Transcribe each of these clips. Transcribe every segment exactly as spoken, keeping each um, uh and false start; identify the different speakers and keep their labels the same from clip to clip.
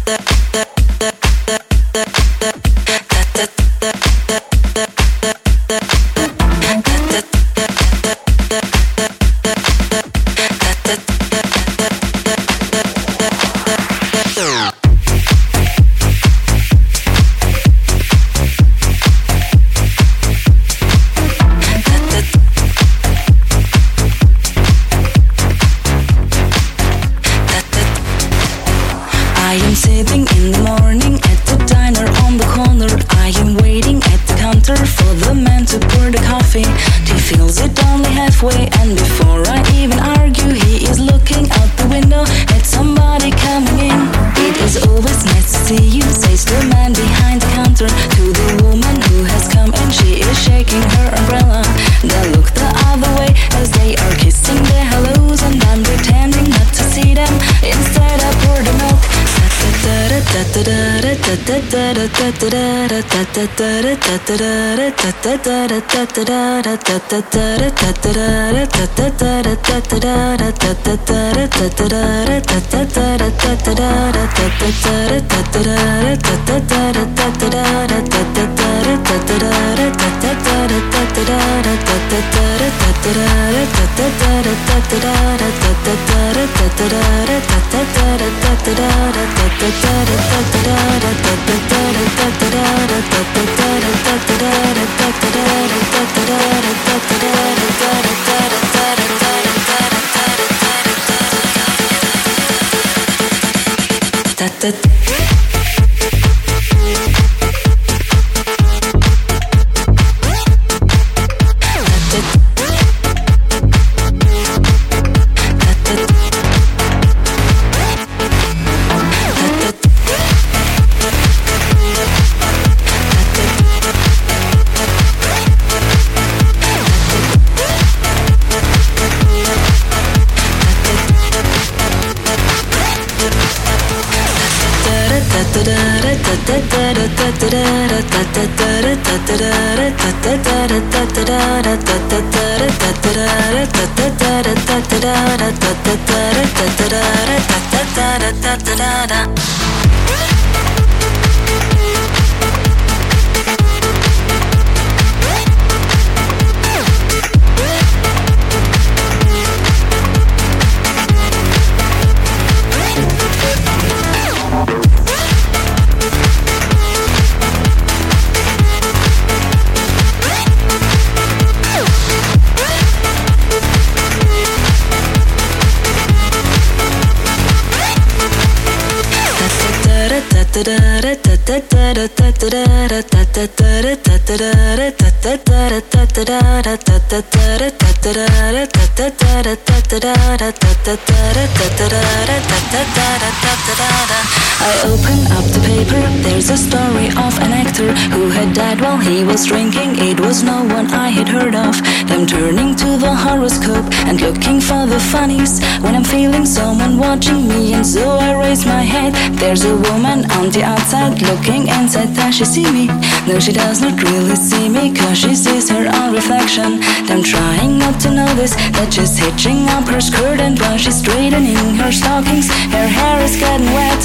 Speaker 1: I open up the paper, there's a story of an actor who had died while he was drinking. It was no one I had heard of. Them turning to the horoscope and looking for the funnies when I'm feeling someone watching me, and so I raise my head. There's a woman on the outside looking inside. Does she see me? No, she does not really see me, cause she sees her own reflection. Them trying not to notice that she's hitching up her skirt, and while she's straightening her stockings, her hair is getting wet.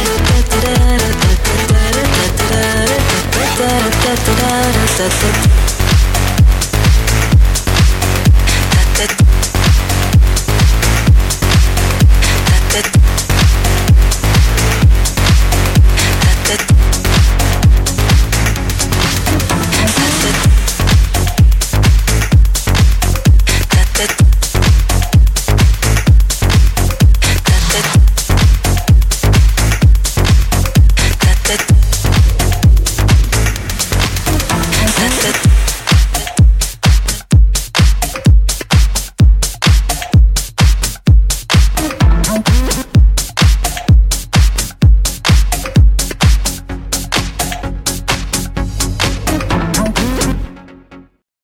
Speaker 2: da da da da da da da da da da.